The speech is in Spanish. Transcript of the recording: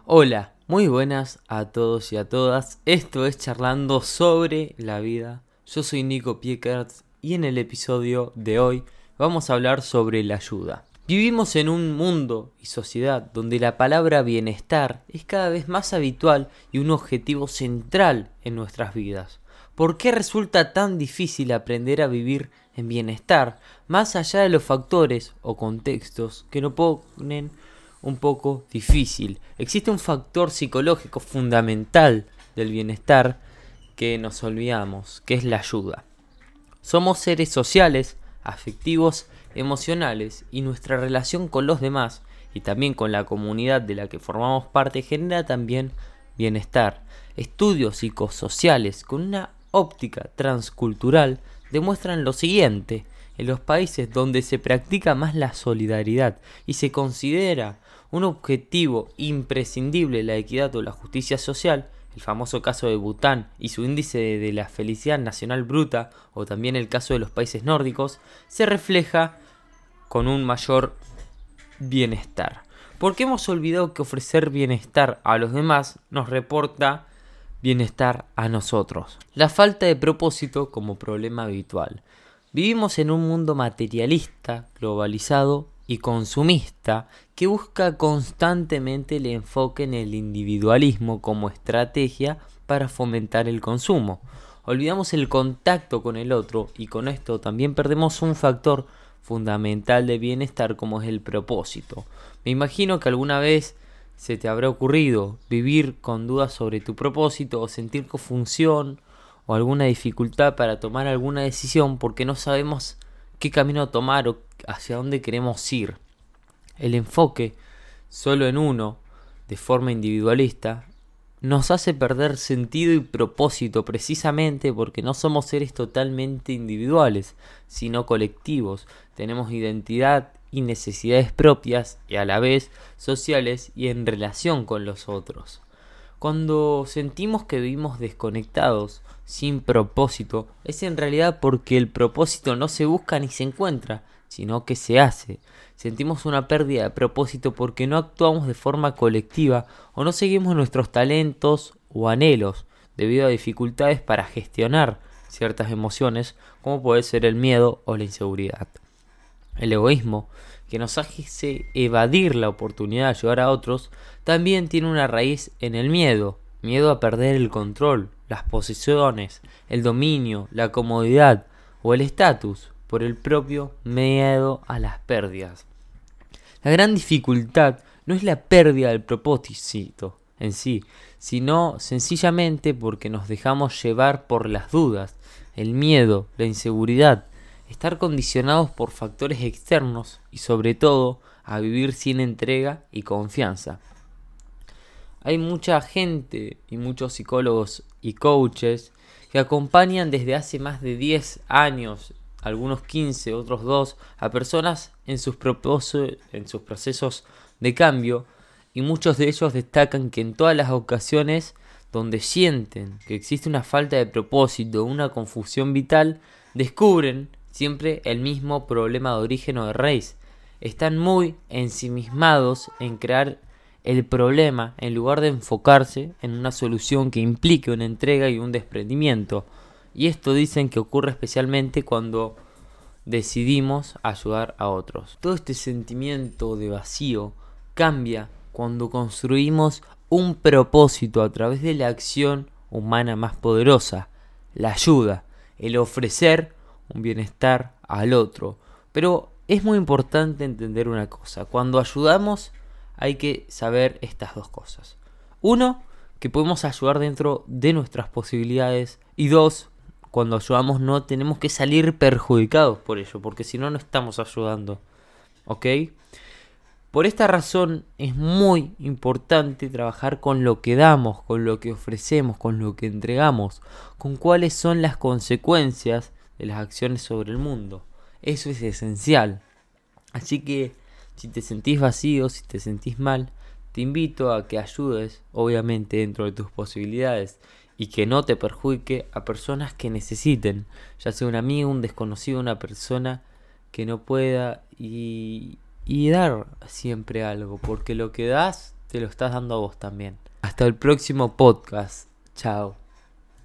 Hola, muy buenas a todos y a todas. Esto es Charlando sobre la vida. Yo soy Nico Piekerts y en el episodio de hoy vamos a hablar sobre la ayuda. Vivimos en un mundo y sociedad donde la palabra bienestar es cada vez más habitual y un objetivo central en nuestras vidas. ¿Por qué resulta tan difícil aprender a vivir en bienestar más allá de los factores o contextos que nos ponen un poco difícil? Existe un factor psicológico fundamental del bienestar que nos olvidamos, que es la ayuda. Somos seres sociales, afectivos, emocionales, y nuestra relación con los demás y también con la comunidad de la que formamos parte genera también bienestar. Estudios psicosociales con una óptica transcultural demuestran lo siguiente: en los países donde se practica más la solidaridad y se considera un objetivo imprescindible la equidad o la justicia social, el famoso caso de Bután y su índice de la felicidad nacional bruta, o también el caso de los países nórdicos, se refleja con un mayor bienestar. Porque hemos olvidado que ofrecer bienestar a los demás nos reporta bienestar a nosotros. La falta de propósito como problema habitual. Vivimos en un mundo materialista, globalizado y consumista que busca constantemente el enfoque en el individualismo como estrategia para fomentar el consumo. Olvidamos el contacto con el otro y con esto también perdemos un factor fundamental de bienestar como es el propósito. Me imagino que alguna vez se te habrá ocurrido vivir con dudas sobre tu propósito o sentir confusión o alguna dificultad para tomar alguna decisión porque no sabemos qué camino tomar o hacia dónde queremos ir. El enfoque solo en uno, de forma individualista, nos hace perder sentido y propósito precisamente porque no somos seres totalmente individuales, sino colectivos. Tenemos identidad y necesidades propias y a la vez sociales y en relación con los otros. Cuando sentimos que vivimos desconectados, sin propósito, es en realidad porque el propósito no se busca ni se encuentra, sino que se hace. Sentimos una pérdida de propósito porque no actuamos de forma colectiva o no seguimos nuestros talentos o anhelos debido a dificultades para gestionar ciertas emociones como puede ser el miedo o la inseguridad. El egoísmo, que nos hace evadir la oportunidad de ayudar a otros, también tiene una raíz en el miedo. Miedo a perder el control, las posesiones, el dominio, la comodidad o el estatus por el propio miedo a las pérdidas. La gran dificultad no es la pérdida del propósito en sí, sino sencillamente porque nos dejamos llevar por las dudas, el miedo, la inseguridad, estar condicionados por factores externos y sobre todo a vivir sin entrega y confianza. Hay mucha gente y muchos psicólogos y coaches que acompañan desde hace más de 10 años, algunos 15, otros 2, a personas en sus procesos de cambio, y muchos de ellos destacan que en todas las ocasiones donde sienten que existe una falta de propósito, una confusión vital, descubren siempre el mismo problema de origen o de raíz. Están muy ensimismados en crear el problema en lugar de enfocarse en una solución que implique una entrega y un desprendimiento. Y esto dicen que ocurre especialmente cuando decidimos ayudar a otros. Todo este sentimiento de vacío cambia cuando construimos un propósito a través de la acción humana más poderosa, la ayuda, el ofrecer un bienestar al otro. Pero es muy importante entender una cosa: cuando ayudamos hay que saber estas dos cosas. Uno, que podemos ayudar dentro de nuestras posibilidades. Y dos, cuando ayudamos no tenemos que salir perjudicados por ello, porque si no, no estamos ayudando. ¿Ok? Por esta razón es muy importante trabajar con lo que damos, con lo que ofrecemos, con lo que entregamos, con cuáles son las consecuencias de las acciones sobre el mundo. Eso es esencial. Así que si te sentís vacío, si te sentís mal, te invito a que ayudes, obviamente dentro de tus posibilidades, y que no te perjudique a personas que necesiten, ya sea un amigo, un desconocido, una persona que no pueda, y dar siempre algo, porque lo que das te lo estás dando a vos también. Hasta el próximo podcast. Chao.